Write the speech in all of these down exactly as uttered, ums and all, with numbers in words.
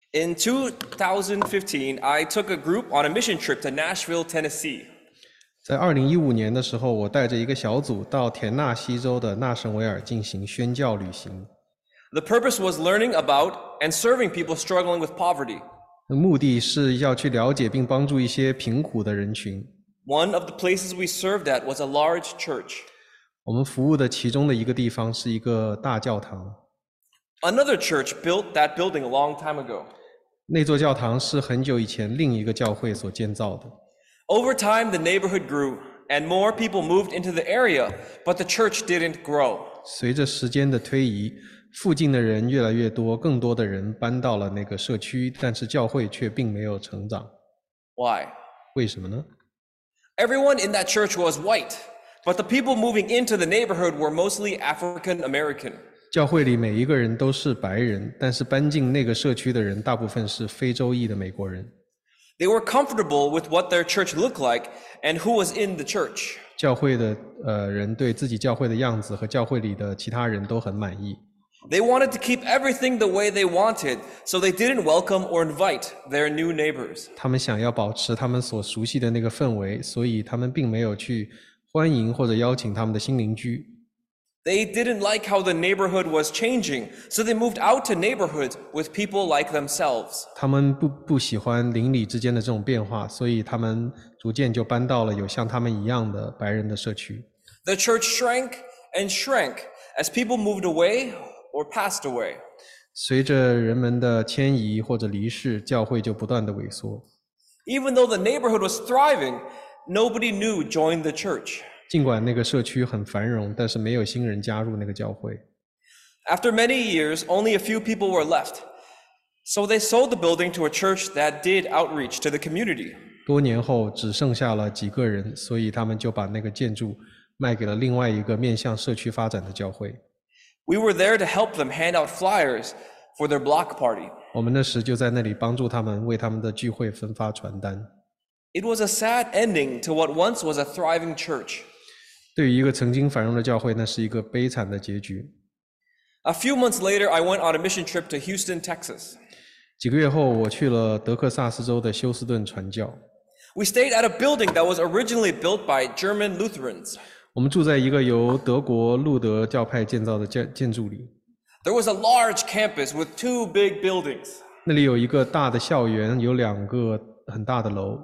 In two thousand fifteen, I took a group on a mission trip to Nashville, Tennessee. 在二零一五年的时候，我带着一个小组到田纳西州的纳什维尔进行宣教旅行。 The purpose was learning about and serving people struggling with poverty. 目的是要去了解并帮助一些贫苦的人群。 One of the places we served at was a large church. 我们服务的其中的一个地方是一个大教堂。 Another church built that building a long time ago. 那座教堂是很久以前另一个教会所建造的。 Over time, the neighborhood grew, and more people moved into the area, but the church didn't grow. 随着时间的推移，附近的人越来越多，更多的人搬到了那个社区，但是教会却并没有成长。 Why? 为什么呢？ Everyone in that church was white, but the people moving into the neighborhood were mostly African American. 教会里每一个人都是白人，但是搬进那个社区的人大部分是非洲裔的美国人。 They were comfortable with what their church looked like and who was in the church. 教会的呃人对自己教会的样子和教会里的其他人都很满意。 They wanted to keep everything the way they wanted, so they didn't welcome or invite their new neighbors. 他们想要保持他们所熟悉的那个氛围，所以他们并没有去欢迎或者邀请他们的新邻居。 They didn't like how the neighborhood was changing, so they moved out to neighborhoods with people like themselves. 他们不不喜欢邻里之间的这种变化，所以他们逐渐就搬到了有像他们一样的白人的社区。 The church shrank and shrank as people moved away or passed away. 随着人们的迁移或者离世，教会就不断的萎缩。 Even though the neighborhood was thriving, nobody new joined the church. 尽管那个社区很繁荣，但是没有新人加入那个教会。 After many years, only a few people were left. So they sold the building to a church that did outreach to the community. 多年后只剩下了几个人，所以他们就把那个建筑卖给了另外一个面向社区发展的教会。 We were there to help them hand out flyers for their block party. 我们那时就在那里帮助他们，为他们的聚会分发传单。 It was a sad ending to what once was a thriving church. 对于一个曾经繁荣的教会，那是一个悲惨的结局。 A few months later, I went on a mission trip to Houston, Texas. 几个月后，我去了德克萨斯州的休斯顿传教。 We stayed at a building that was originally built by German Lutherans. 我们住在一个由德国路德教派建造的建建筑里。 There was a large campus with two big buildings. 那里有一个大的校园，有两个很大的楼。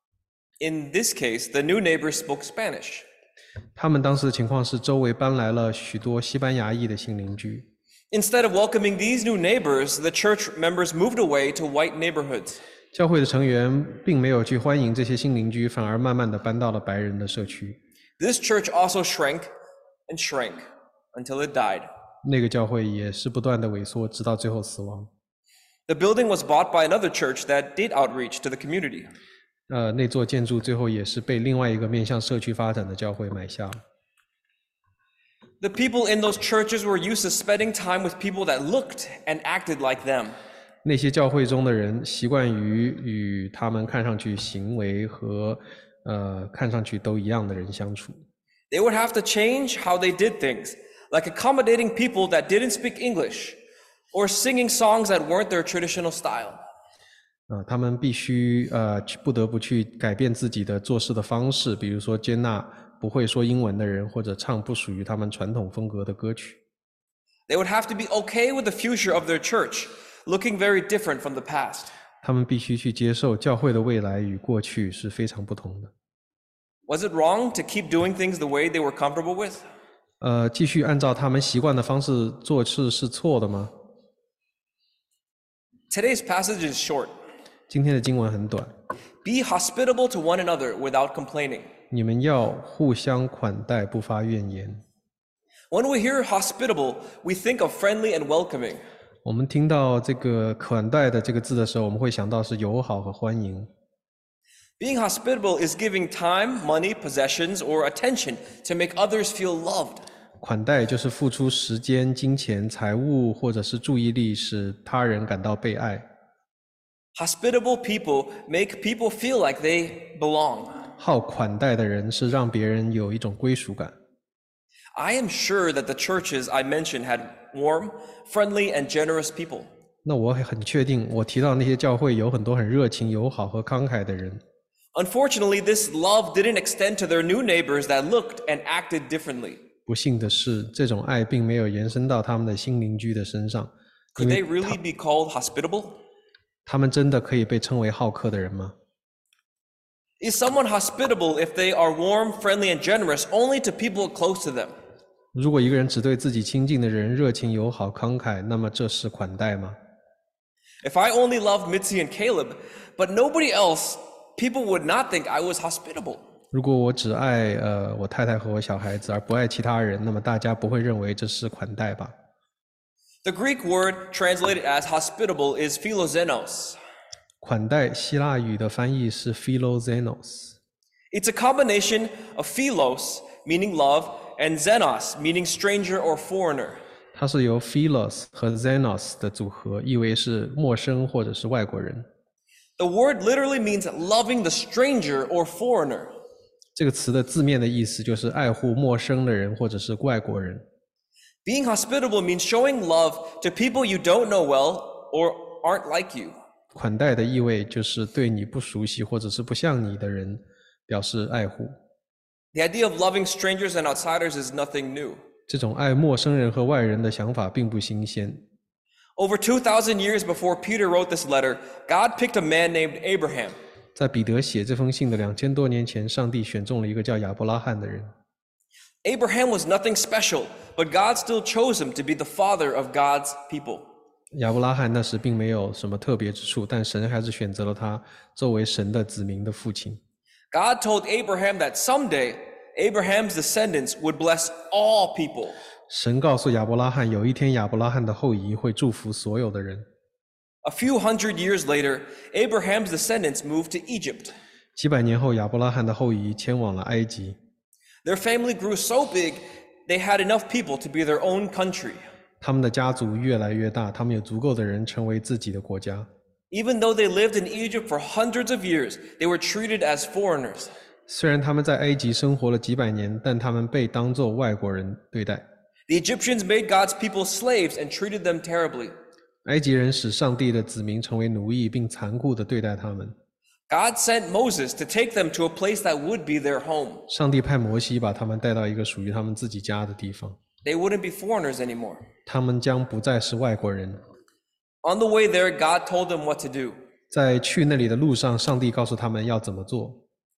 In this case, the new neighbors spoke Spanish. 他们当时的情况是，周围搬来了许多西班牙裔的新邻居。 Instead of welcoming these new neighbors, the church members moved away to white neighborhoods. 教会的成员并没有去欢迎这些新邻居，反而慢慢的搬到了白人的社区。 This church also shrank and shrank until it died. 那个教会也是不断的萎缩，直到最后死亡。 The building was bought by another church that did outreach to the community. 呃，那座建筑最后也是被另外一个面向社区发展的教会买下了。 The people in those churches were used to spending time with people that looked and acted like them. 那些教会中的人习惯于与他们看上去行为和呃看上去都一样的人相处。 They would have to change how they did things, like accommodating people that didn't speak English, or singing songs that weren't their traditional style. 啊，他们必须呃不得不去改变自己的做事的方式，比如说接纳不会说英文的人，或者唱不属于他们传统风格的歌曲。 They would have to be okay with the future of their church, looking very different from the past. 他们必须去接受教会的未来与过去是非常不同的。 Was it wrong to keep doing things the way they were comfortable with? 呃，继续按照他们习惯的方式做事是错的吗？ Today's passage is short. 今天的经文很短。 Be hospitable to one another without complaining. 你们要互相款待，不发怨言。 When we hear hospitable, we think of friendly and welcoming. 我们听到这个款待的这个字的时候，我们会想到是友好和欢迎。 Being hospitable is giving time, money, possessions, or attention to make others feel loved. 款待就是付出时间、金钱、财物或者是注意力，使他人感到被爱。 Hospitable people make people feel like they belong. 好款待的人是让别人有一种归属感。 I am sure that the churches I mentioned had warm, friendly, and generous people. 那我很确定，我提到那些教会有很多很热情、友好和慷慨的人。 Unfortunately, this love didn't extend to their new neighbors that looked and acted differently. 不幸的是，这种爱并没有延伸到他们的新邻居的身上。 Could they really be called hospitable? 他们真的可以被称为好客的人吗？ Is someone hospitable if they are warm, friendly, and generous only to people close to them? 如果一个人只对自己亲近的人热情、友好、慷慨，那么这是款待吗？ If I only loved Mitzi and Caleb, but nobody else, people would not think I was hospitable. 如果我只爱呃我太太和我小孩子，而不爱其他人，那么大家不会认为这是款待吧？ The Greek word translated as hospitable is philoxenos. 款待希腊语的翻译是 philoxenos， It's a combination of philos, meaning love, and xenos, meaning stranger or foreigner. 它是由 philos 和 xenos 的组合，意为是陌生或者是外国人。 The word literally means loving the stranger or foreigner. 这个词的字面的意思就是爱护陌生的人或者是外国人。 Being hospitable means showing love to people you don't know well or aren't like you. 款待的意味就是对你不熟悉或者是不像你的人表示爱护。 The idea of loving strangers and outsiders is nothing new. 这种爱陌生人和外人的想法并不新鲜。 Over two thousand years before Peter wrote this letter, God picked a man named Abraham. 在彼得写这封信的两千多年前，上帝选中了一个叫亚伯拉罕的人。 Abraham was nothing special, but God still chose him to be the father of God's people. 亚伯拉罕那时并没有什么特别之处，但神还是选择了他作为神的子民的父亲。 God told Abraham that someday Abraham's descendants would bless all people. 神告诉亚伯拉罕，有一天亚伯拉罕的后裔会祝福所有的人。 A few hundred years later, Abraham's descendants moved to Egypt. 几百年后，亚伯拉罕的后裔迁往了埃及。 Their family grew so big, they had enough people to be their own country. 他们的家族越来越大，他们有足够的人成为自己的国家。 Even though they lived in Egypt for hundreds of years, they were treated as foreigners. 虽然他们在埃及生活了几百年，但他们被当作外国人对待。 The Egyptians made God's people slaves and treated them terribly. 埃及人使上帝的子民成为奴役，并残酷地对待他们。 God sent Moses to take them to a place that would be their home. 上帝派摩西把他们带到一个属于他们自己家的地方， They wouldn't be foreigners anymore. 他们将不再是外国人。 On the way there, God told them what to do. 在去那里的路上，上帝告诉他们要怎么做。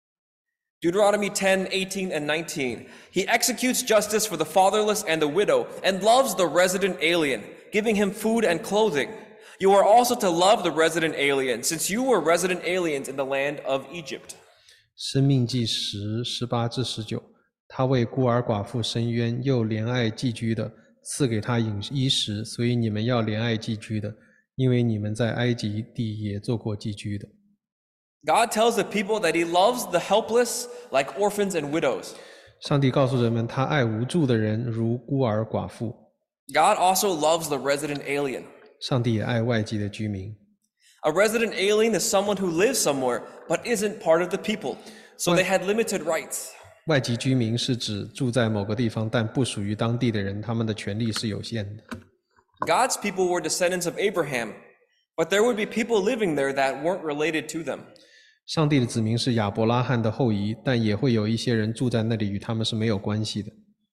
Deuteronomy ten, eighteen, and nineteen. He executes justice for the fatherless and the widow, and loves the resident alien, giving him food and clothing. You are also to love the resident alien, since you were resident aliens in the land of Egypt. 生命记十十八至十九，他为孤儿寡妇伸冤，又怜爱寄居的，赐给他饮衣食，所以你们要怜爱寄居的，因为你们在埃及地也做过寄居的。 God tells the people that he loves the helpless like orphans and widows. 上帝告诉人们，他爱无助的人如孤儿寡妇。 God also loves the resident alien. 上帝也爱外籍的居民。 A resident alien is someone who lives somewhere but isn't part of the people, so they had limited rights. 外籍居民是指住在某个地方但不属于当地的人，他们的权利是有限的。 God's people were descendants of Abraham, but there would be people living there that weren't related to them. 上帝的子民是亚伯拉罕的后裔，但也会有一些人住在那里，与他们是没有关系的。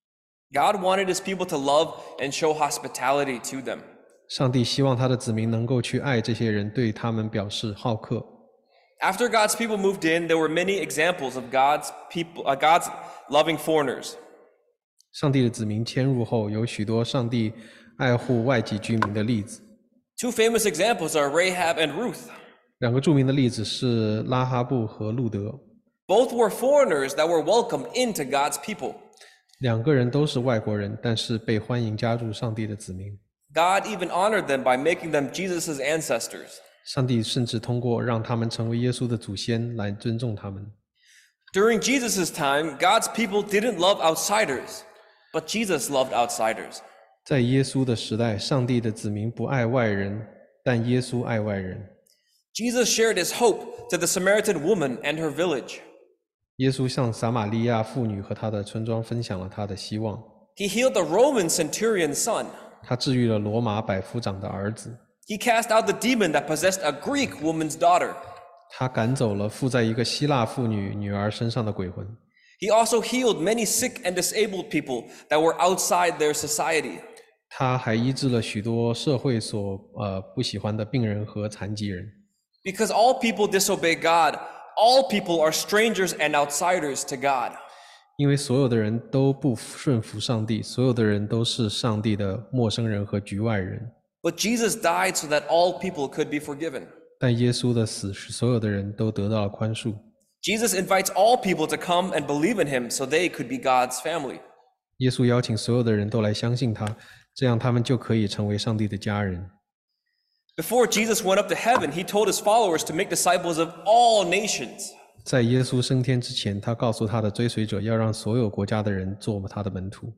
God wanted his people to love and show hospitality to them. 上帝希望他的子民能够去爱这些人，对他们表示好客。 After God's people moved in, there were many examples of God's people, uh, God's loving foreigners. 上帝的子民迁入后，有许多上帝爱护外籍居民的例子。 Two famous examples are Rahab and Ruth. 两个著名的例子是拉哈布和路德， Both were foreigners that were welcomed into God's people. 两个人都是外国人，但是被欢迎加入上帝的子民。 God even honored them by making them Jesus' ancestors. 上帝甚至通过让他们成为耶稣的祖先来尊重他们。 During Jesus' time, God's people didn't love outsiders, but Jesus loved outsiders. 在耶稣的时代，上帝的子民不爱外人，但耶稣爱外人。 Jesus shared his hope to the Samaritan woman and her village. 耶稣向撒玛利亚妇女和她的村庄分享了他的希望。 He healed the Roman centurion's son. 他治愈了罗马百夫长的儿子。 He cast out the demon that possessed a Greek woman's daughter. 他赶走了附在一个希腊妇女女儿身上的鬼魂。 He also healed many sick and disabled people that were outside their society. 他还医治了许多社会所呃不喜欢的病人和残疾人。 Because all people disobey God, all people are strangers and outsiders to God. 因为所有的人都不顺服上帝，所有的人都是上帝的陌生人和局外人。 But Jesus died so that all people could be forgiven. 但耶稣的死使所有的人都得到了宽恕。 Jesus invites all people to come and believe in him so they could be God's family. 耶稣邀请所有的人都来相信他，这样他们就可以成为上帝的家人。 Before Jesus went up to heaven, he told his followers to make disciples of all nations. 在耶稣升天之前，他告诉他的追随者要让所有国家的人做他的门徒。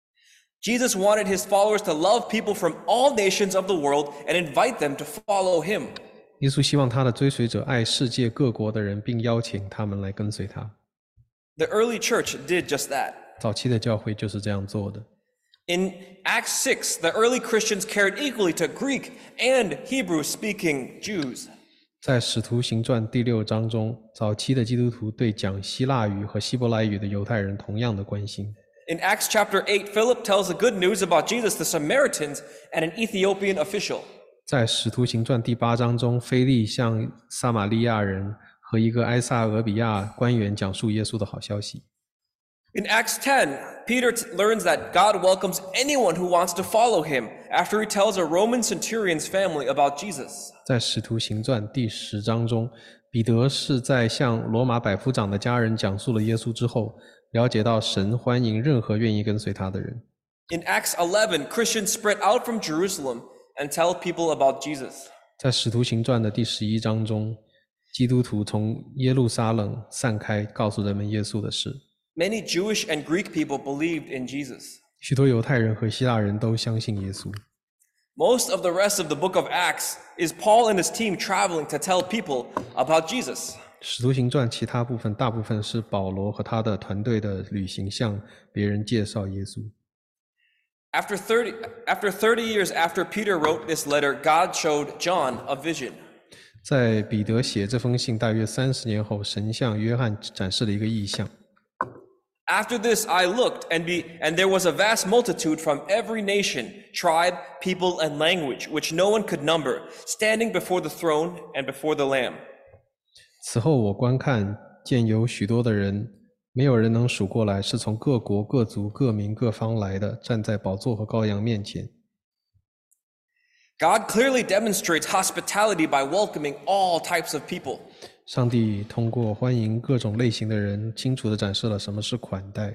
Jesus wanted his followers to love people from all nations of the world and invite them to follow him. 耶稣希望他的追随者爱世界各国的人，并邀请他们来跟随他。 The early church did just that. 早期的教会就是这样做的。 In Acts six, the early Christians cared equally to Greek and Hebrew-speaking Jews. 在使徒行传第六章中，早期的基督徒对讲希腊语和希伯来语的犹太人同样的关心。 In Acts chapter eight, Philip tells the good news about Jesus to Samaritans and an Ethiopian official. 在使徒行传第八章中，腓利向撒玛利亚人和一个埃撒俄比亚官员讲述耶稣的好消息。 In Acts ten, Peter t- learns that God welcomes anyone who wants to follow him after he tells a Roman centurion's family about Jesus. 在使徒行传第十章中，彼得是在向罗马百夫长的家人讲述了耶稣之后，了解到神欢迎任何愿意跟随他的人。 In Acts eleven, Christians spread out from Jerusalem and tell people about Jesus. 在使徒行传的第十一章中，基督徒从耶路撒冷散开，告诉人们耶稣的事。 Many Jewish and Greek people believed in Jesus. 许多犹太人和希腊人都相信耶稣。 Most of the rest of the book of Acts is Paul and his team traveling to tell people about Jesus. 使徒行传其他部分大部分是保罗和他的团队的旅行，向别人介绍耶稣。 After thirty, after thirty years after Peter wrote this letter, God showed John a vision. 在彼得写这封信大约三十年后，神向约翰展示了一个异象。 After this I looked, and, be, and there was a vast multitude from every nation, tribe, people, and language, which no one could number, standing before the throne and before the Lamb. 此后我观看，见有许多的人，没有人能数过来，是从各国、各族、各民、各方来的，站在宝座和羔羊面前。 God clearly demonstrates hospitality by welcoming all types of people. 上帝通过欢迎各种类型的人，清楚地展示了什么是款待。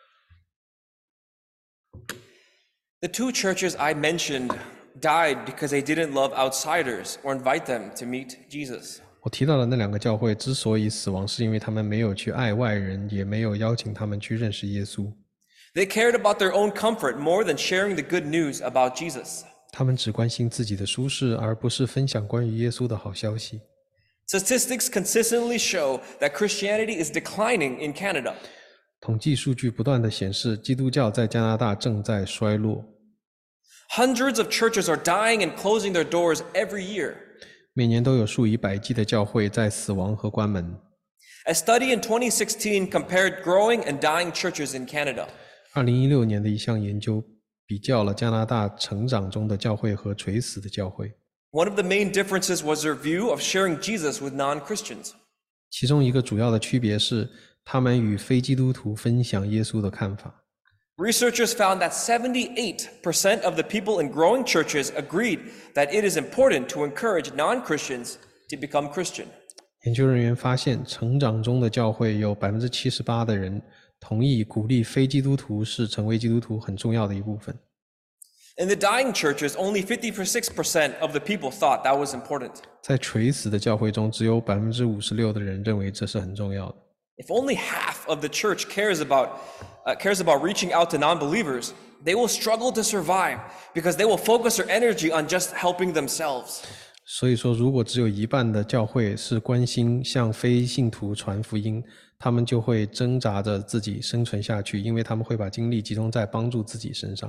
The two churches I mentioned died because they didn't love outsiders or invite them to meet Jesus. 我提到的那两个教会之所以死亡，是因为他们没有去爱外人，也没有邀请他们去认识耶稣。 They cared about their own comfort more than sharing the good news about Jesus. 他们只关心自己的舒适，而不是分享关于耶稣的好消息。 Statistics consistently show that Christianity is declining in Canada. 统计数据不断地显示，基督教在加拿大正在衰落。 Hundreds of churches are dying and closing their doors every year. 每年都有数以百计的教会在死亡和关门。 A study in twenty sixteen compared growing and dying churches in Canada. 二零一六年的一项研究比较了加拿大成长中的教会和垂死的教会。 One of the main differences was their view of sharing Jesus with non-Christians. 其中一个主要的区别是，他们与非基督徒分享耶稣的看法。 Researchers found that seventy-eight percent of the people in growing churches agreed that it is important to encourage non-Christians to become Christian. 研究人员发现，成长中的教会有 百分之七十八 的人同意鼓励非基督徒是成为基督徒很重要的一部分。 In the dying churches, only fifty-six percent of the people thought that was important. 在垂死的教会中，只有 百分之五十六 的人认为这是很重要的。 If only half of the church cares about, uh, cares about reaching out to non-believers, they will struggle to survive because they will focus their energy on just helping themselves. 所以说，如果只有一半的教会是关心向非信徒传福音，他们就会挣扎着自己生存下去，因为他们会把精力集中在帮助自己身上。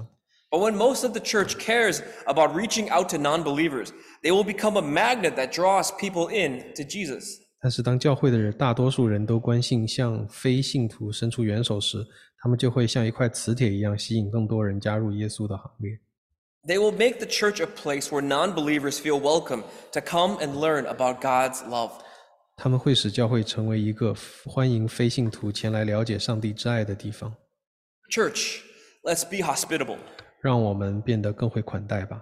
But when most of the church cares about reaching out to non-believers, they will become a magnet that draws people in to Jesus. 但是当教会的人大多数人都关心向非信徒伸出援手时，他们就会像一块磁铁一样吸引更多人加入耶稣的行列。 They will make the church a place where non-believers feel welcome to come and learn about God's love. 他们会使教会成为一个欢迎非信徒前来了解上帝之爱的地方。 Church, let's be hospitable. 让我们变得更会款待吧。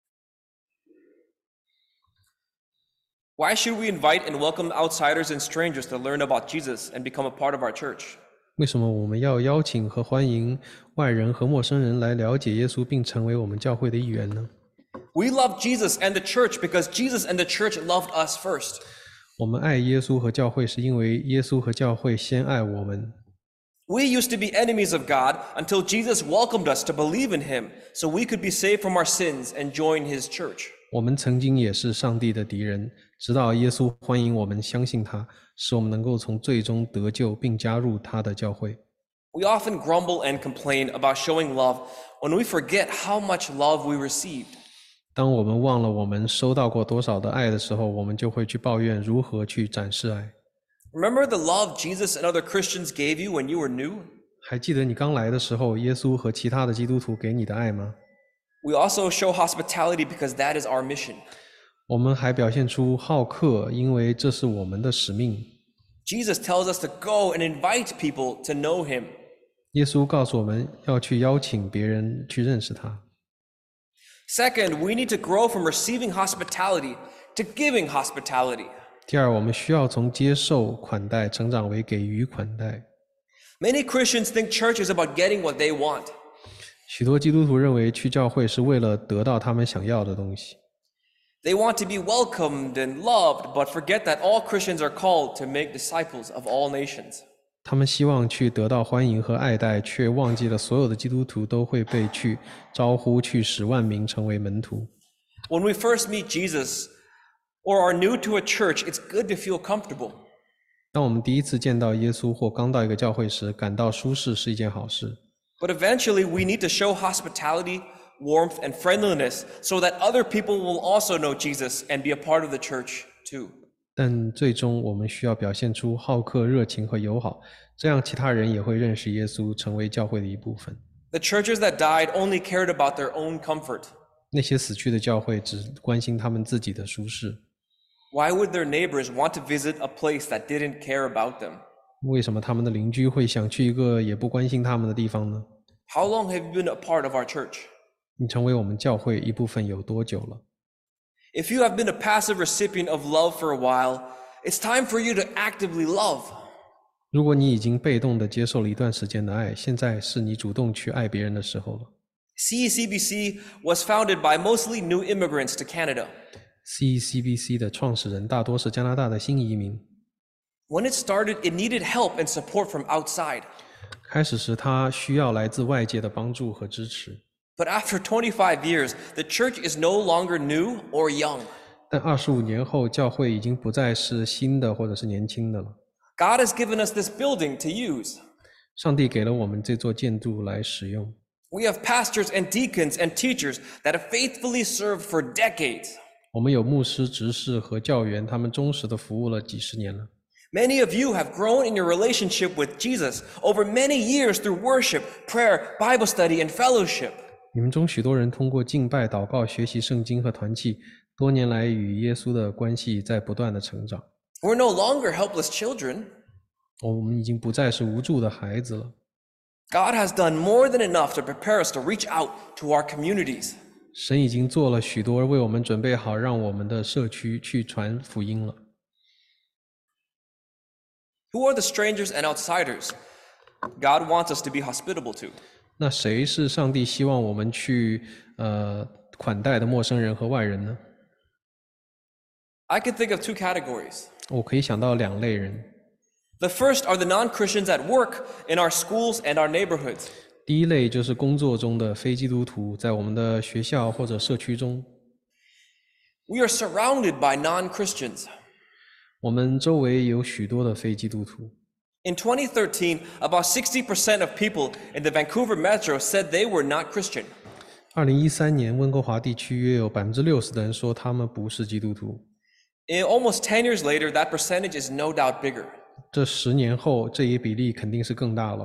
Why should we invite and welcome outsiders and strangers to learn about Jesus and become a part of our church? 为什么我们要邀请和欢迎外人和陌生人来了解耶稣并成为我们教会的一员呢？ We love Jesus and the church because Jesus and the church loved us first. 我们爱耶稣和教会是因为耶稣和教会先爱我们。 We used to be enemies of God until Jesus welcomed us to believe in him so we could be saved from our sins and join his church. 我们曾经也是上帝的敌人，直到耶稣欢迎我们相信他，使我们能够从罪中得救并加入他的教会。 We often grumble and complain about showing love when we forget how much love we received. 当我们忘了我们收到过多少的爱的时候，我们就会去抱怨如何去展示爱。 Remember the love Jesus and other Christians gave you when you were new? 还记得你刚来的时候，耶稣和其他的基督徒给你的爱吗？ We also show hospitality because that is our mission. 我们还表现出好客，因为这是我们的使命。 Jesus tells us to go and invite people to know him. 耶稣告诉我们要去邀请别人去认识他。 Second, we need to grow from receiving hospitality to giving hospitality. 第二，我们需要从接受款待成长为给予款待。 Many Christians think church is about getting what they want. 许多基督徒认为去教会是为了得到他们想要的东西。 They want to be welcomed and loved, but forget that all Christians are called to make disciples of all nations. 他们希望去得到欢迎和爱戴，却忘记了所有的基督徒都会被去招呼去使万民成为门徒。 When we first meet Jesus or are new to a church, it's good to feel comfortable. 当我们第一次见到耶稣或刚到一个教会时，感到舒适是一件好事。 But eventually, we need to show hospitality, warmth, and friendliness so that other people will also know Jesus and be a part of the church too. 但最终我们需要表现出好客、热情和友好，这样其他人也会认识耶稣，成为教会的一部分。 The churches that died only cared about their own comfort. 那些死去的教会只关心他们自己的舒适。 Why would their neighbors want to visit a place that didn't care about them? 为什么他们的邻居会想去一个也不关心他们的地方呢？ How long have you been a part of our church? 你成为我们教会一部分有多久了？ If you have been a passive recipient of love for a while, it's time for you to actively love. 如果你已经被动地接受了一段时间的爱，现在是你主动去爱别人的时候了。 C E C B C was founded by mostly new immigrants to Canada. C E C B C 的创始人大多是加拿大的新移民。 When it started, it needed help and support from outside. 开始时，他需要来自外界的帮助和支持。 But after twenty-five years, the church is no longer new or young. 但二十五年后，教会已经不再是新的或者是年轻的了。 God has given us this building to use. 上帝给了我们这座建筑来使用。 We have pastors and deacons and teachers that have faithfully served for decades. 我们有牧师、执事和教员，他们忠实地服务了几十年了。 Many of you have grown in your relationship with Jesus over many years through worship, prayer, Bible study, and fellowship. 你们中许多人通过敬拜、祷告、学习圣经和团契，多年来与耶稣的关系在不断的成长。 We're no longer helpless children. 我们已经不再是无助的孩子了。 God has done more than enough to prepare us to reach out to our communities. 神已经做了许多，为我们准备好，让我们的社区去传福音了。 Who are the strangers and outsiders God wants us to be hospitable to? 那谁是上帝希望我们去呃款待的陌生人和外人呢？ I can think of two categories. 我可以想到两类人。 The first are the non-Christians at work, in our schools and our neighborhoods. 第一类就是工作中的非基督徒，在我们的学校或者社区中， We are surrounded by non-Christians. 我们周围有许多的非基督徒。 In twenty thirteen, about sixty percent of people in the Vancouver metro said they were not Christian. 二零一三年，温哥华地区约有百分之六十的人说他们不是基督徒。 In almost ten years later, that percentage is no doubt bigger. 这十年后，这一比例肯定是更大了。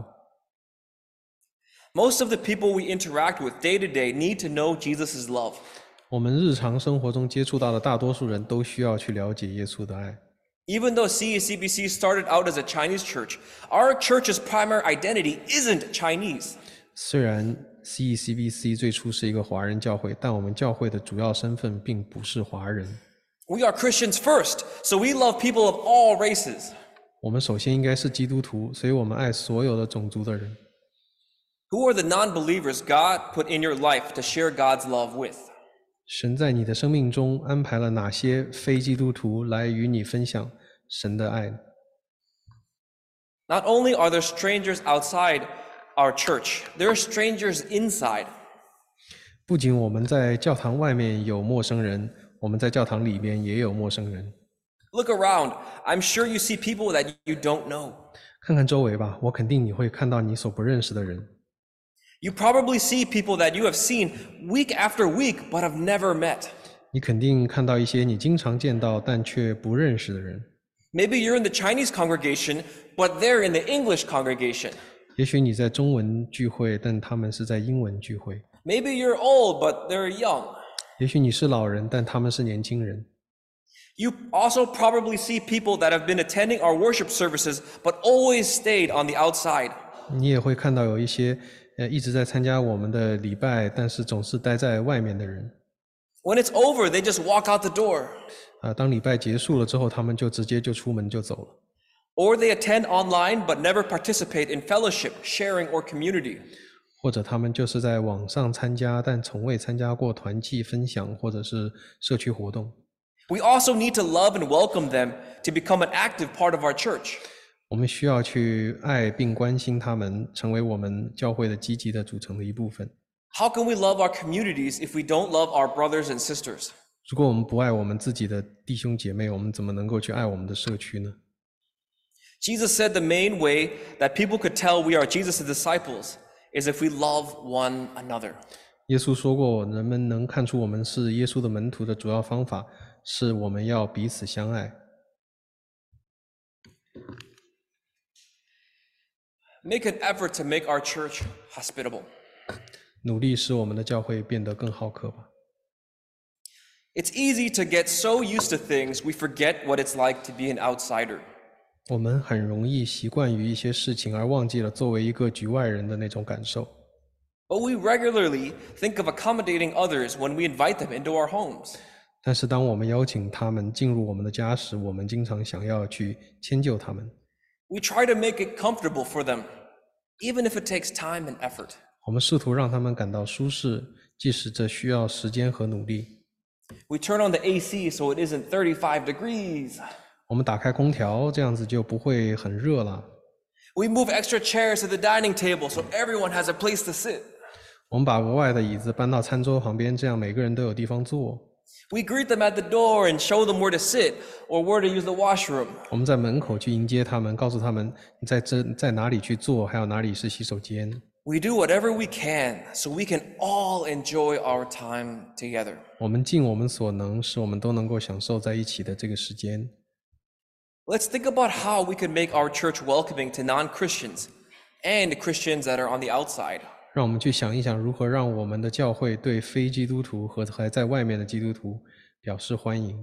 Most of the people we interact with day to day need to know Jesus' love. 我们日常生活中接触到的大多数人都需要去了解耶稣的爱。 Even though C E C B C started out as a Chinese church, our church's primary identity isn't Chinese. 虽然 C E C B C 最初是一个华人教会，但我们教会的主要身份并不是华人。 We are Christians first, so we love people of all races. 我们首先应该是基督徒，所以我们爱所有的种族的人。 Who are the non-believers God put in your life to share God's love with? 神在你的生命中安排了哪些非基督徒来与你分享神的爱？ Not only are there strangers outside our church, there are strangers inside. 不仅我们在教堂外面有陌生人，我们在教堂里边也有陌生人。 Look around. I'm sure you see people that you don't know. 看看周围吧，我肯定你会看到你所不认识的人。 You probably see people that you have seen week after week but have never met. 你肯定看到一些你经常见到但却不认识的人。 Maybe you're in the Chinese congregation, but they're in the English congregation. 也许你在中文聚会，但他们是在英文聚会。 Maybe you're old, but they're young. 也许你是老人，但他们是年轻人。 You also probably see people that have been attending our worship services, but always stayed on the outside. 你也会看到有一些呃一直在参加我们的礼拜，但是总是待在外面的人。 When it's over, they just walk out the door. 啊，当礼拜结束了之后，他们就直接就出门就走了。 Or they attend online but never participate in fellowship, sharing, or community. 或者他们就是在网上参加，但从未参加过团契分享或者是社区活动。 We also need to love and welcome them to become an active part of our church. 我们需要去爱并关心他们，成为我们教会的积极的组成的一部分。 How can we love our communities if we don't love our brothers and sisters? 如果我们不爱我们自己的弟兄姐妹，我们怎么能够去爱我们的社区呢？ Jesus said the main way that people could tell we are Jesus' disciples is if we love one another. 耶稣说过，人们能看出我们是耶稣的门徒的主要方法，是我们要彼此相爱。 Make an effort to make our church hospitable. 努力使我们的教会变得更好客吧。 It's easy to get so used to things we forget what it's like to be an outsider. 我们很容易习惯于一些事情，而忘记了作为一个局外人的那种感受。 But we regularly think of accommodating others when we invite them into our homes. 但是当我们邀请他们进入我们的家时，我们经常想要去迁就他们。 We try to make it comfortable for them, even if it takes time and effort. 我们试图让他们感到舒适，即使这需要时间和努力。 We turn on the A C so it isn't thirty-five degrees. 我们打开空调，这样子就不会很热了。 We move extra chairs to the dining table so everyone has a place to sit. 我们把额外的椅子搬到餐桌旁边，这样每个人都有地方坐。 We greet them at the door and show them where to sit or where to use the washroom. 我们在门口去迎接他们，告诉他们你在这在哪里去坐，还有哪里是洗手间。 We do whatever we can so we can all enjoy our time together. 我们尽我们所能，使我们都能够享受在一起的这个时间。 Let's think about how we could make our church welcoming to non-Christians and Christians that are on the outside. 让我们去想一想，如何让我们的教会对非基督徒和还在外面的基督徒表示欢迎。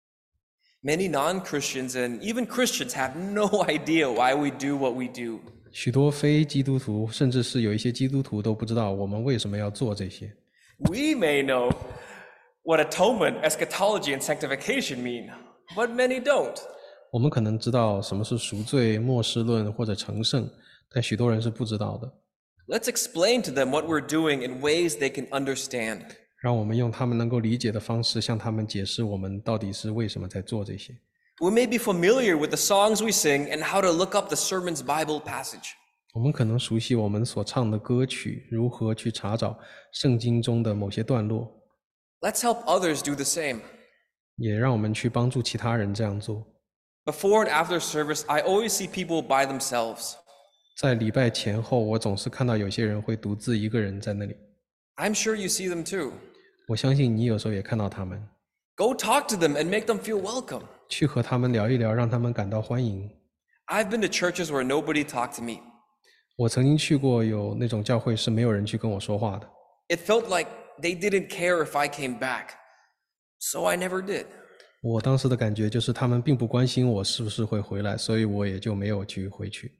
Many non-Christians and even Christians have no idea why we do what we do. 许多非基督徒，甚至是有一些基督徒都不知道我们为什么要做这些。 We may know what atonement, eschatology, and sanctification mean, but many don't. 我们可能知道什么是赎罪、末世论或者成圣，但许多人是不知道的。 Let's explain to them what we're doing in ways they can understand. 让我们用他们能够理解的方式向他们解释我们到底是为什么在做这些。 We may be familiar with the songs we sing and how to look up the sermon's Bible passage. 我们可能熟悉我们所唱的歌曲，如何去查找圣经中的某些段落。 Let's help others do the same. 也让我们去帮助其他人这样做。 Before and after service, I always see people by themselves. 在礼拜前后，我总是看到有些人会独自一个人在那里。 I'm sure you see them too. 我相信你有时候也看到他们， Go talk to them and make them feel welcome. 去和他们聊一聊，让他们感到欢迎。 I've been to churches where nobody talked to me. 我曾经去过有那种教会是没有人去跟我说话的， It felt like they didn't care if I came back, so I never did. 我当时的感觉就是他们并不关心我是不是会回来，所以我也就没有去回去。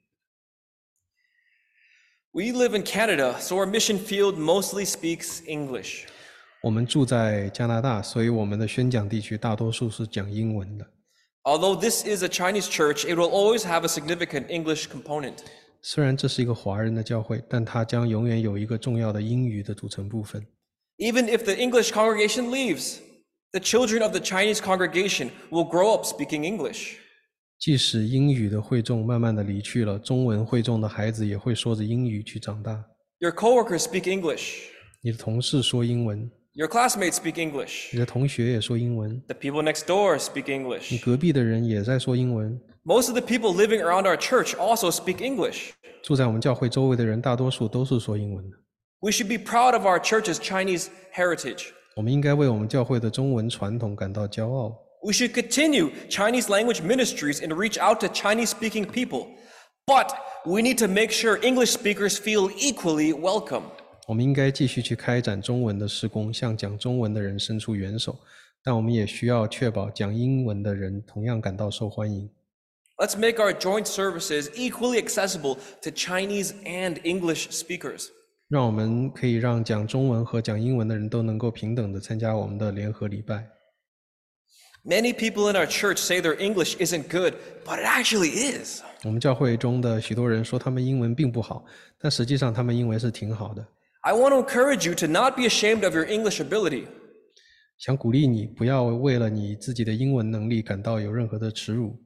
We live in Canada, so our mission field mostly speaks English. 我们住在加拿大，所以我们的宣讲地区大多数是讲英文的。 Although this is a Chinese church, it will always have a significant English component. 虽然这是一个华人的教会，但它将永远有一个重要的英语的组成部分。 Even if the English congregation leaves, the children of the Chinese congregation will grow up speaking English. 即使英语的会众慢慢的离去了，中文会众的孩子也会说着英语去长大。 Your coworkers speak English. 你的同事说英文， Your classmates speak English. 你的同学也说英文， The people next door speak 你 English. 隔壁的人也在说英文。 Most of the people living around our church also speak English. 住在我们教会周围的人，大多数都是说英文的。 We should be proud of our church's Chinese heritage. 我们应该为我们教会的中文传统感到骄傲。 We should continue Chinese language ministries and reach out to Chinese-speaking people. But we need to make sure English speakers feel equally welcome. 我们应该继续去开展中文的事工，向讲中文的人伸出援手，但我们也需要确保讲英文的人同样感到受欢迎。 Let's make our joint services equally accessible to Chinese and English speakers. 让我们可以让讲中文和讲英文的人都能够平等地参加我们的联合礼拜。 Many people in our church say their English isn't good, but it actually is. 我们教会中的许多人说他们英文并不好，但实际上他们英文是挺好的。 I want to encourage you to not be ashamed of your English ability. 想鼓励你，不要为了你自己的英文能力感到有任何的耻辱。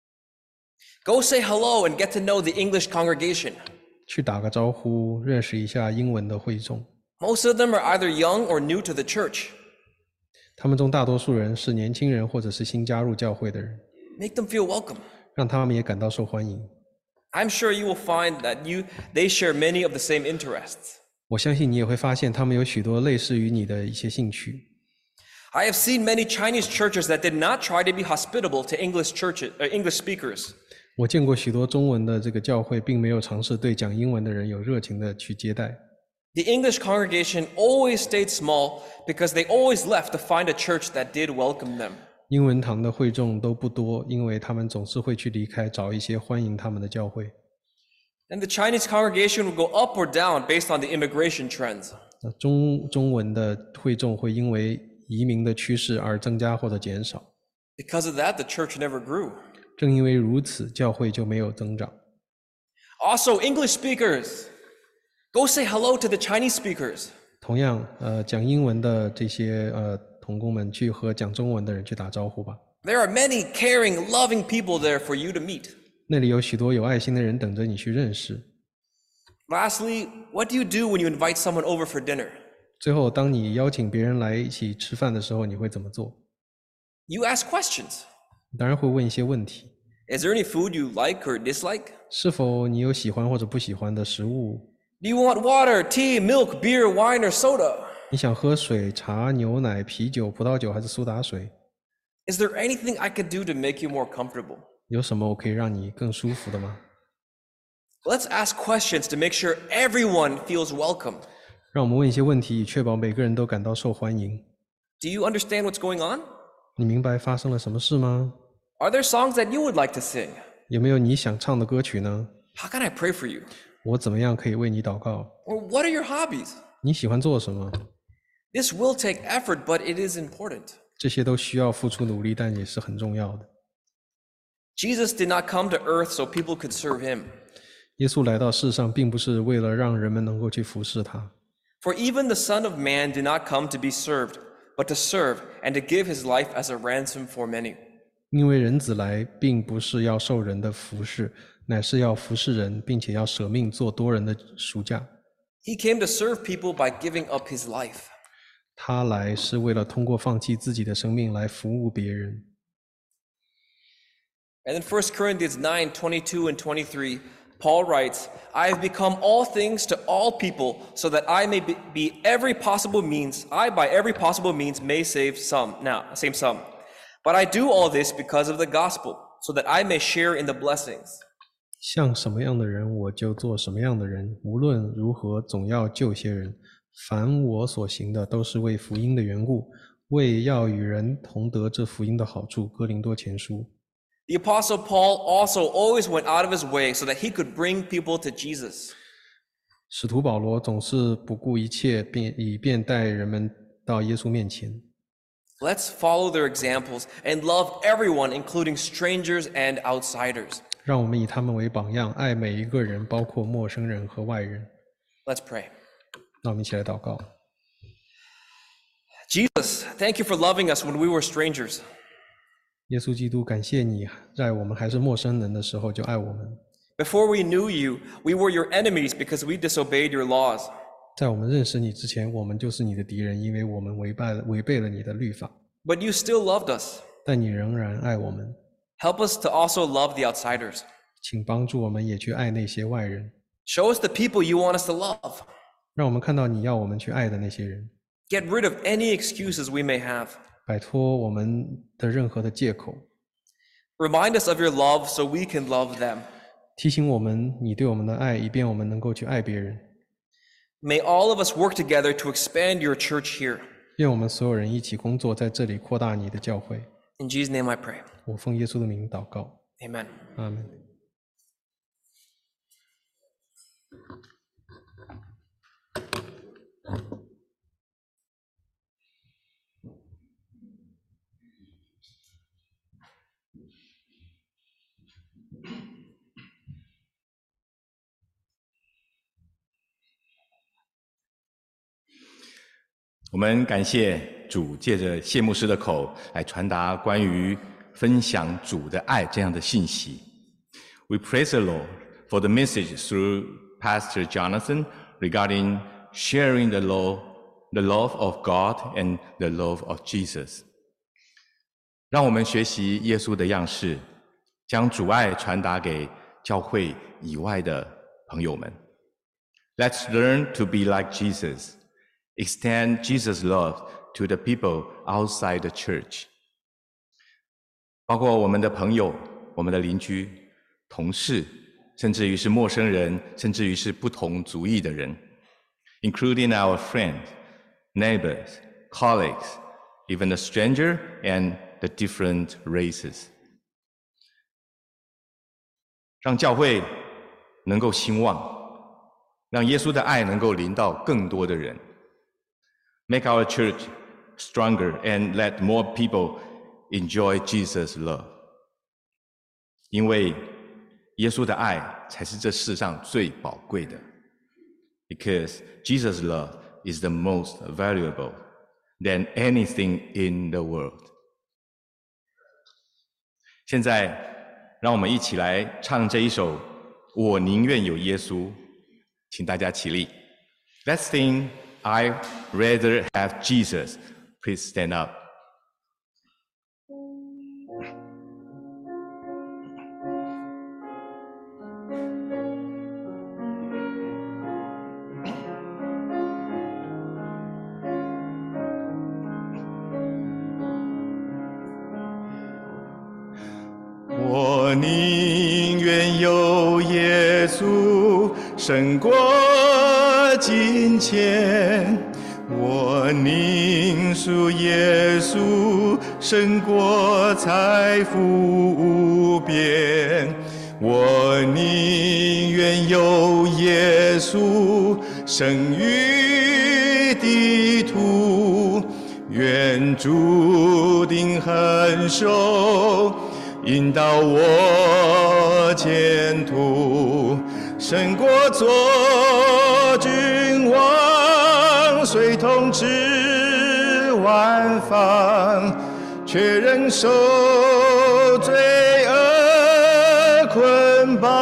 Go say hello and get to know the English congregation. 去打个招呼，认识一下英文的会众。 Most of them are either young or new to the church. 他们中大多数人是年轻人或者是新加入教会的人， Make them feel welcome. 让他们也感到受欢迎。 I'm sure you will find that you they share many of the same interests. 我相信你也会发现他们有许多类似于你的一些兴趣。 I have seen many Chinese churches that did not try to be hospitable to English churches, uh, English speakers. 我见过许多中文的这个教会，并没有尝试对讲英文的人有热情的去接待。 The English congregation always stayed small because they always left to find a church that did welcome them. 英文堂的会众都不多，因为他们总是会去离开，找一些欢迎他们的教会。 And the Chinese congregation would go up or down based on the immigration trends. 那中中文的会众会因为移民的趋势而增加或者减少。 Because of that, the church never grew. 正因为如此，教会就没有增长。 Also, English speakers, go say hello to the Chinese speakers. 同样，呃，讲英文的这些呃同工们去和讲中文的人去打招呼吧。 There are many caring, loving people there for you to meet. 那里有许多有爱心的人等着你去认识。 Lastly, what do you do when you invite someone over for dinner? 最后，当你邀请别人来一起吃饭的时候，你会怎么做？ You ask questions. 你当然会问一些问题。 Is there any food you like or dislike? 是否你有喜欢或者不喜欢的食物？ Do you want water, tea, milk, beer, wine, or soda? 你想喝水、茶、牛奶、啤酒、葡萄酒还是苏打水？ Is there anything I could do to make you more comfortable? 有什么我可以让你更舒服的吗？ Let's ask questions to make sure everyone feels welcome. 让我们问一些问题，以确保每个人都感到受欢迎。 Do you understand what's going on? 你明白发生了什么事吗？ Are there songs that you would like to sing? 有没有你想唱的歌曲呢？ How can I pray for you? 我怎么样可以为你祷告？ Or what are your hobbies? 你喜欢做什么？ This will take effort, but it is important. 这些都需要付出努力，但也是很重要的。 Jesus did not come to earth so people could serve him. 耶稣来到世上，并不是为了让人们能够去服侍他， For even the Son of Man did not come to be served, but to serve and to give his life as a ransom for many. 因为人子来，并不是要受人的服侍，乃是要服侍人，并且要舍命做多人的赎价。 He came to serve people by giving up his life. 他来是为了通过放弃自己的生命来服务别人。 And in First Corinthians nine, twenty-two and twenty-three, Paul writes, I have become all things to all people so that I may be, be every possible means, I by every possible means may save some, now, save some. But I do all this because of the gospel, so that I may share in the blessings. 像什么样的人，我就做什么样的人，无论如何，总要救些人。凡我所行的，都是为福音的缘故，为要与人同得这福音的好处。哥林多前书。 The Apostle Paul also always went out of his way so that he could bring people to Jesus. 使徒保罗总是不顾一切，便以便带人们到耶稣面前。 Let's follow their examples and love everyone, including strangers and outsiders. 让我们以他们为榜样，爱每一个人，包括陌生人和外人。 Let's pray. 那我们一起来祷告。 Jesus, thank you for loving us when we were strangers. 耶稣基督，感谢你在我们还是陌生人的时候就爱我们。 Before we knew you, we were your enemies because we disobeyed your laws. 在我们认识你之前，我们就是你的敌人，因为我们违背了违背了你的律法。 But you still loved us. 但你仍然爱我们。 Help us to also love the outsiders. 请帮助我们也去爱那些外人。 Show us the people you want us to love. 让我们看到你要我们去爱的那些人。 Get rid of any excuses we may have. 摆脱我们的任何的借口。 Remind us of your love so we can love them. 提醒我们你对我们的爱，以便我们能够去爱别人。 May all of us work together to expand your church here. 愿我们所有人一起工作，在这里扩大你的教会。 In Jesus' name I pray. 我奉耶稣的名祷告。 Amen. 阿们。 我们感谢主借着谢牧师的口来传达关于分享主的爱这样的信息。We praise the Lord for the message through Pastor Jonathan regarding sharing the love, the love of God and the love of Jesus. 让我们学习耶稣的样式，将主爱传达给教会以外的朋友们。Let's learn to be like Jesus.Extend Jesus' love to the people outside the church. 包括我们的朋友、我们的邻居、同事，甚至于是陌生人，甚至于是不同族裔的人 including our friends, neighbors, colleagues, even the stranger and the different races. 让教会能够兴旺，让耶稣的爱能够临到更多的人。Make our church stronger and let more people enjoy Jesus' love. 因为耶稣的爱才是这世上最宝贵的。Because Jesus' love is the most valuable than anything in the world. 现在，让我们一起来唱这一首《我宁愿有耶稣》，请大家起立。Let's sing.I rather have Jesus. Please stand up. 我宁愿有耶稣胜过金钱，我宁属耶稣胜过财富无边，我宁愿有耶稣胜于地土，愿注定恒守引导我前途，胜过做君王，虽统治万方，却仍受罪恶捆绑。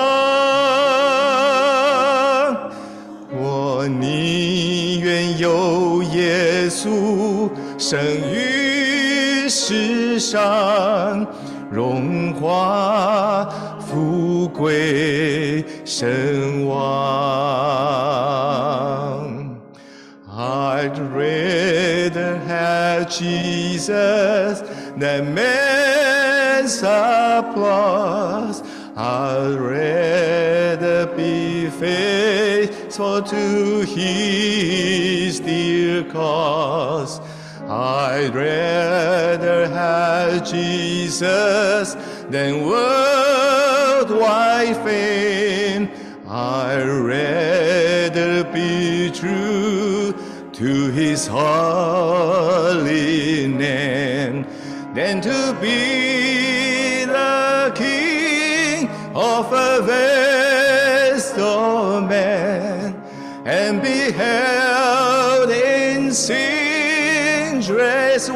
我宁愿有耶稣生于世上，荣华富贵声望。I'd rather have Jesus than man's applause. I'd rather be faithful to his dear cause. I'd rather have Jesus than worldwide fame. I'd rather be true to his holy name than to be the king of a vast domain and be held in sin dress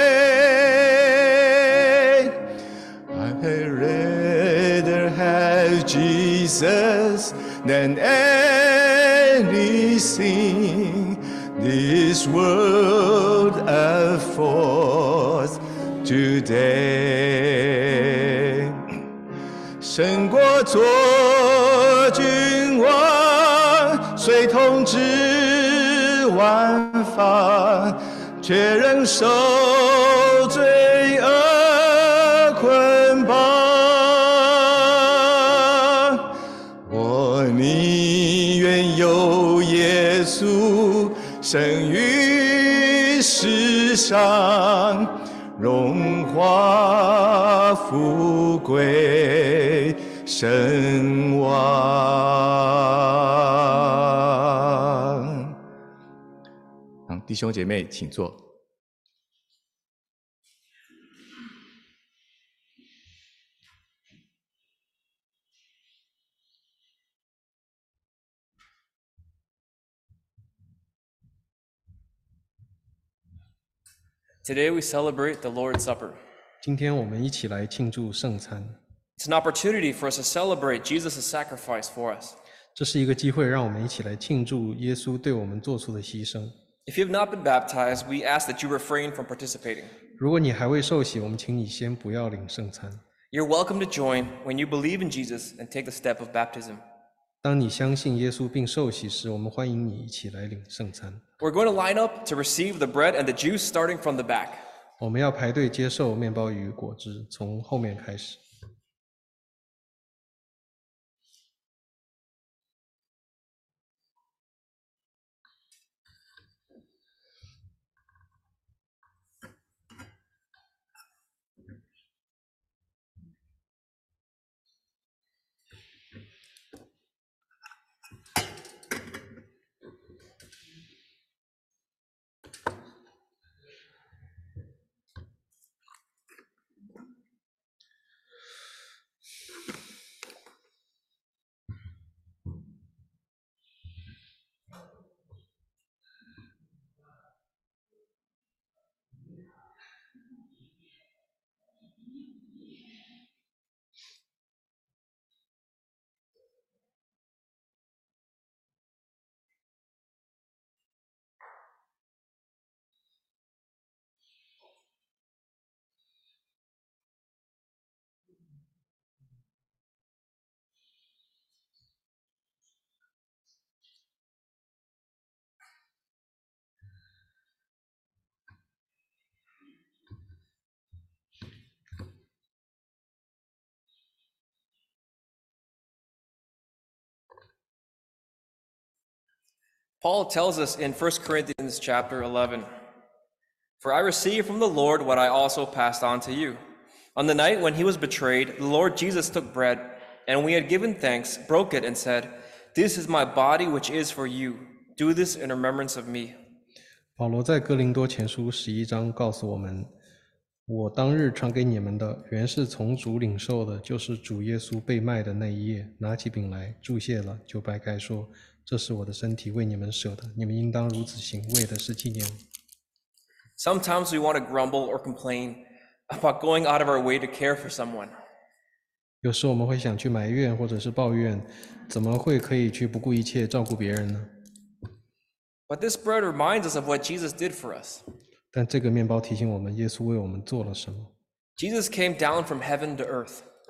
way. I'd rather have Jesus than anything this world affords today. 胜过做君王，虽统治万方，却仍受罪恶捆绑。我宁愿有耶稣生于世上，荣华富贵声望。嗯，弟兄姐妹，请坐。 Today we celebrate the Lord's Supper. 今天我们一起来庆祝圣餐， It's an opportunity for us to celebrate Jesus' sacrifice for us. 这是一个机会，让我们一起来庆祝耶稣对我们做出的牺牲。 If you have not been baptized, we ask that you refrain from participating. 如果你还未受洗，我们请你先不要领圣餐。 You're welcome to join when you believe in Jesus and take the step of baptism. 当你相信耶稣并受洗时，我们欢迎你一起来领圣餐。 We're going to line up to receive the bread and the juice starting from the back. 我们要排队接受面包与果汁，从后面开始。 Paul tells us in First Corinthians chapter eleven, "For I received from the Lord what I also passed on to you. On the night when he was betrayed, the Lord Jesus took bread, and when he had given thanks, broke it and said, 'This is my body which is for you. Do this in remembrance of me.'" 保罗在哥林多前书十一章告诉我们，我当日传给你们的，原是从主领受的，就是主耶稣被卖的那一夜，拿起饼来，祝谢了，就掰开说，这是我的身体，为你们舍的，你们应当如此行，为的是纪念我。 Sometimes we want to grumble or complain about going out of our way to care for someone. 有时我们会想去埋怨或者是抱怨，怎么会可以去不顾一切照顾别人呢？ But this bread reminds us of what Jesus did for us. 但这个面包提醒我们，耶稣为我们做了什么。 Jesus came down from heaven to earth.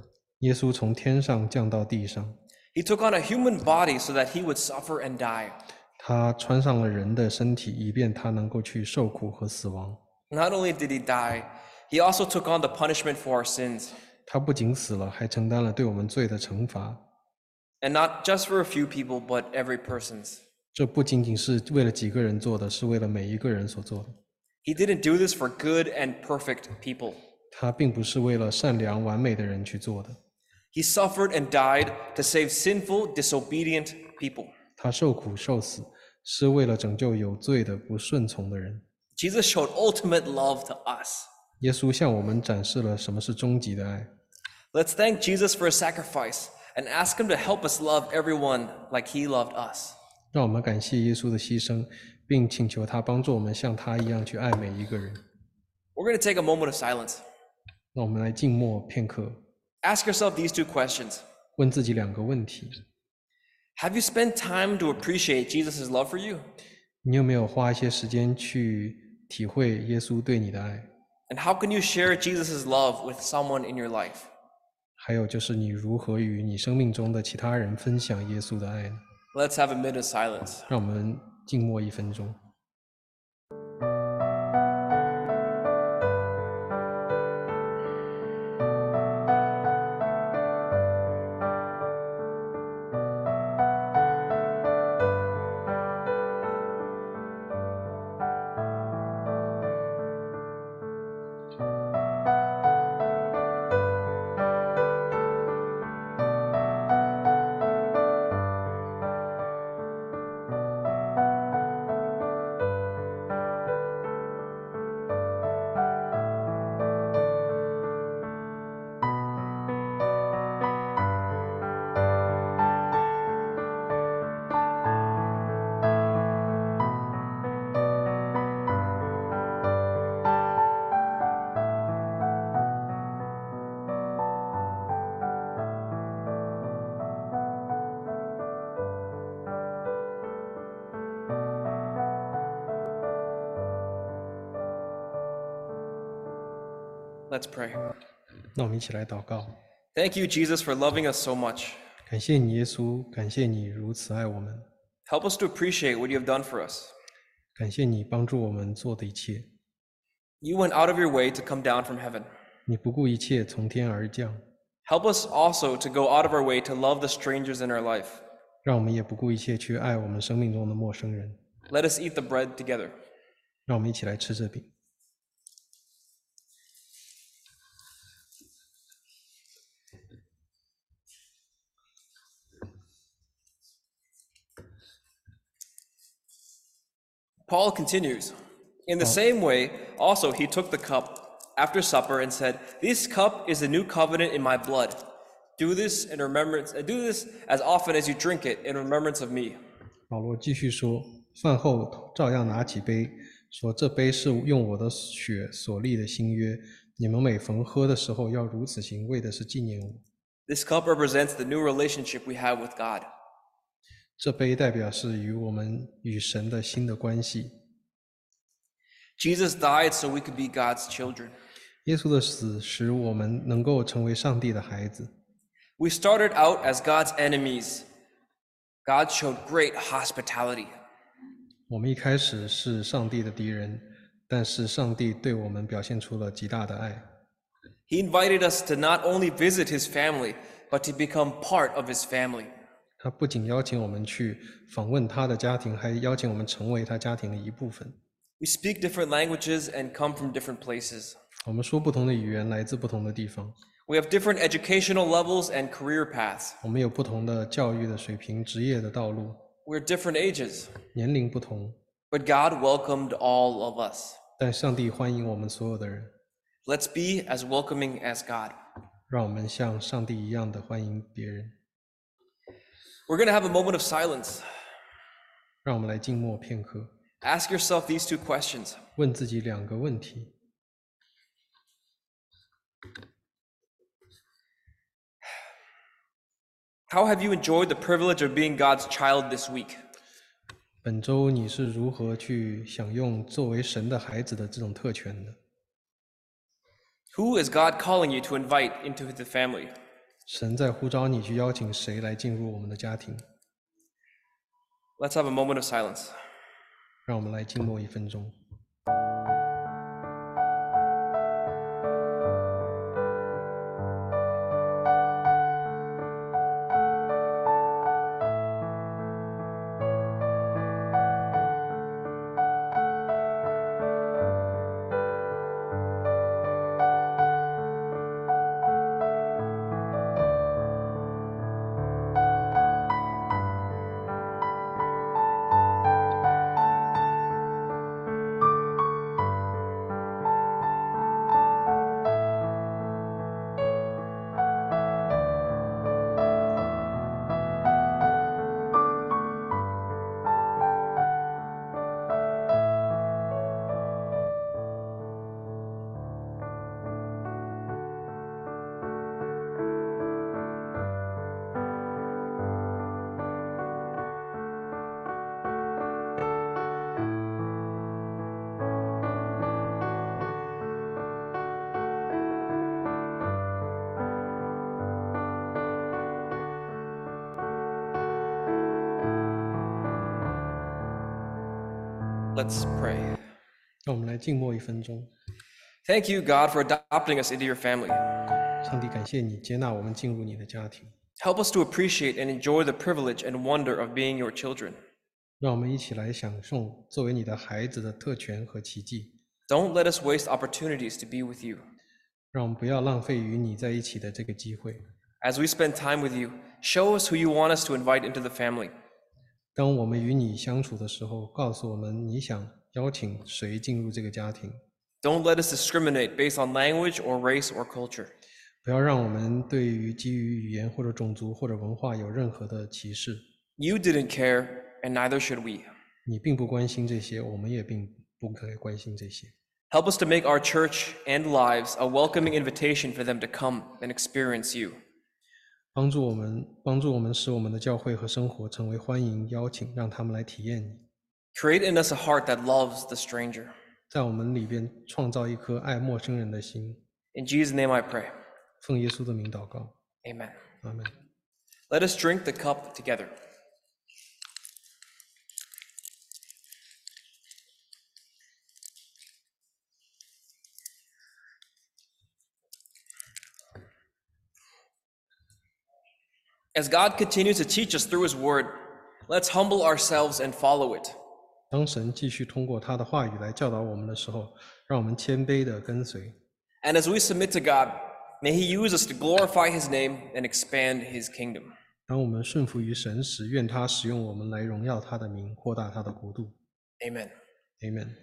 耶稣从天上降到地上， He took on a human body so that he would suffer and die. 他穿上了人的身体，以便他能够去受苦和死亡。 Not only did he die, he also took on the punishment for our sins. 他不仅死了，还承担了对我们罪的惩罚。 And not just for a few people, but every person's. 这不仅仅是为了几个人做的，是为了每一个人所做的。 He didn't do this for good and perfect people. 他并不是为了善良完美的人去做的。 He suffered and died to save sinful, disobedient people. 他受苦受死，是为了拯救有罪的、不顺从的人。 Jesus showed ultimate love to us. 耶稣向我们展示了什么是终极的爱。 Let's thank Jesus for his sacrifice and ask him to help us love everyone like he loved us. 让我们感谢耶稣的牺牲，并请求他帮助我们像他一样去爱每一个人。 We're going to take a moment of silence. 让我们来静默片刻， Ask yourself these two questions. 问自己两个问题： Have you spent time to appreciate Jesus' love for you? 你有没有花一些时间去体会耶稣对你的爱？ And how can you share Jesus' love with someone in your life? 还有就是你如何与你生命中的其他人分享耶稣的爱呢？ Let's have a minute of silence. 让我们静默一分钟。 Let's pray. 那我们一起来祷告。 Thank you, Jesus, for loving us so much. 感谢你，耶稣，感谢你如此爱我们， Help us to appreciate what you have done for us. 感谢你帮助我们做的一切。 You went out of your way to come down from heaven. 你不顾一切从天而降， Help us also to go out of our way to love the strangers in our life. 让我们也不顾一切去爱我们生命中的陌生人。 Let us eat the bread together. 让我们一起来吃这饼。 Paul continues, in the same way, also he took the cup after supper and said, "This cup is the new covenant in my blood. Do this in remembrance, uh, do this as often as you drink it in remembrance of me." 保罗继续说，饭后照样拿起杯，说：“这杯是用我的血所立的新约，你们每逢喝的时候要如此行，为的是纪念我。” This cup represents the new relationship we have with God. 这杯代表是与我们与神的新的关系。 Jesus died so we could be God's children. 耶稣的死使我们能够成为上帝的孩子。 We started out as God's enemies. God showed great hospitality. 我们一开始是上帝的敌人，但是上帝对我们表现出了极大的爱。 He invited us to not only visit his family, but to become part of his family. 他不仅邀请我们去访问他的家庭，还邀请我们成为他家庭的一部分。 We speak different languages and come from different places. 我们说不同的语言，来自不同的地方。 We have different educational levels and career paths. 我们有不同的教育的水平、职业的道路， We're different ages. 年龄不同， But God welcomed all of us. 但上帝欢迎我们所有的人。 Let's be as welcoming as God. 让我们像上帝一样的欢迎别人。 We're going to have a moment of silence. 让我们来静默片刻， Ask yourself these two questions. 问自己两个问题： How have you enjoyed the privilege of being God's child this week? 本周你是如何去享用作为神的孩子的这种特权的？ Who is God calling you to invite into the family? 神在呼召你去邀请谁来进入我们的家庭？ Let's have a moment of silence. 让我们来静默一分钟。 Let's pray. 让我们来静默一分钟。 Thank you, God, for adopting us into your family. 上帝，感谢你接纳我们进入你的家庭， Help us to appreciate and enjoy the privilege and wonder of being your children. 让我们一起来享受作为你的孩子的特权和奇迹。 Don't let us waste opportunities to be with you. 让我们不要浪费与你在一起的这个机会。 As we spend time with you, show us who you want us to invite into the family. 当我们与你相处的时候，告诉我们你想邀请谁进入这个家庭。 Don't let us discriminate based on language or race or culture. 不要让我们对于基于语言或者种族或者文化有任何的歧视。 You didn't care, and neither should we. 你并不关心这些，我们也并不该关心这些。 Help us to make our church and lives a welcoming invitation for them to come and experience you. 帮助我们，帮助我们使我们的教会和生活成为欢迎邀请，让他们来体验你。 Create in us a heart that loves the stranger. 在我们里边创造一颗爱陌生人的心。 In Jesus' name I pray. 奉耶稣的名祷告， Amen. 阿门。 Let us drink the cup together. As God continues to teach us through His Word, let's humble ourselves and follow it. 当神继续通过他的话语来教导我们的时候，让我们谦卑地跟随。 And as we submit to God, may He use us to glorify His name and expand His kingdom. 当我们顺服于神时，愿他使用我们来荣耀他的名，扩大他的国度。 Amen. Amen。